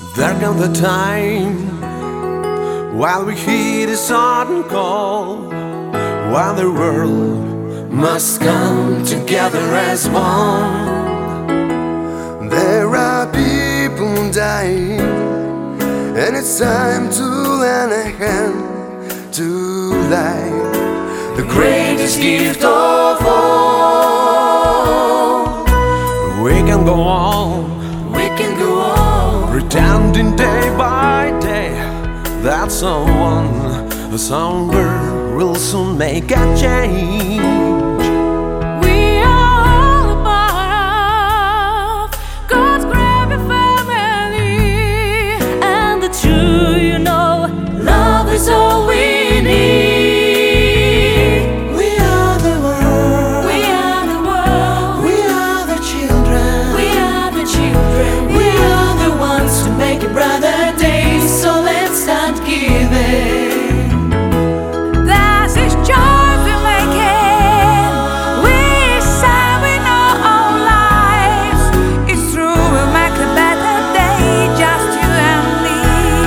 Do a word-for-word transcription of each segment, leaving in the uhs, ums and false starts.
There comes the time while we hear the sudden call, while the world must come together as one. There are people dying, and it's time to lend a hand to life, the greatest gift of all. We can go on, we can go on, pretending day by day that someone, somewhere will soon make a change. We are all a part of God's great family, and the truth, you know, love is all we need. We are the world, We are the world, we are the children, we are the children, we are the ones to make a brighter day. So let's start giving. that's His choice we're making. We say we know our lives. It's true, we'll make a better day, just you and me.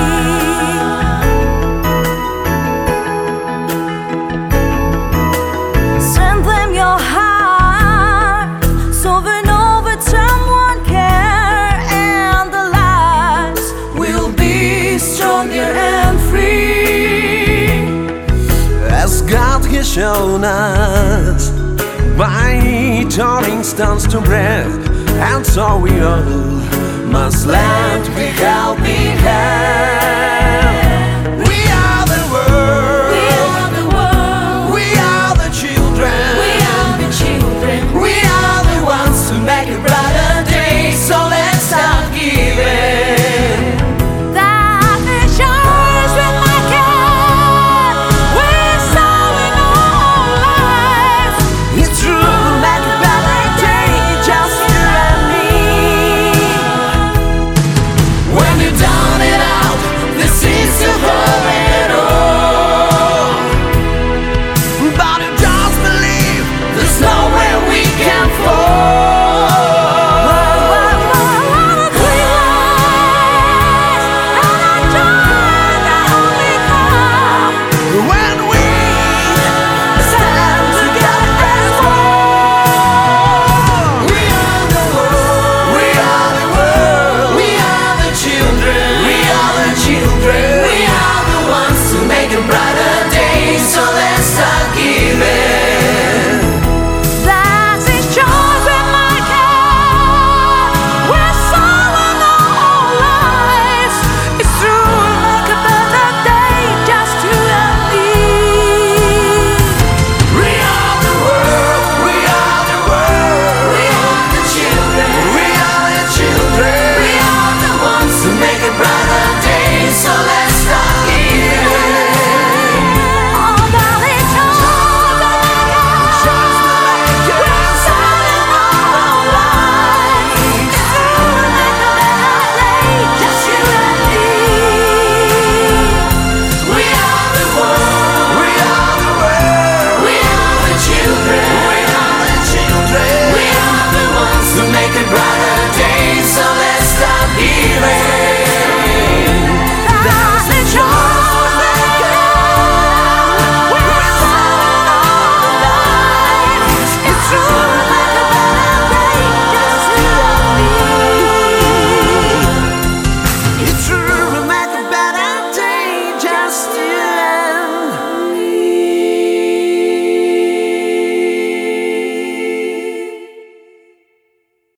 Send them your heart, so we know that someone care, and the lives will be stronger and free. As God has shown us by turning stones to bread, and so we all must lend a helping hand.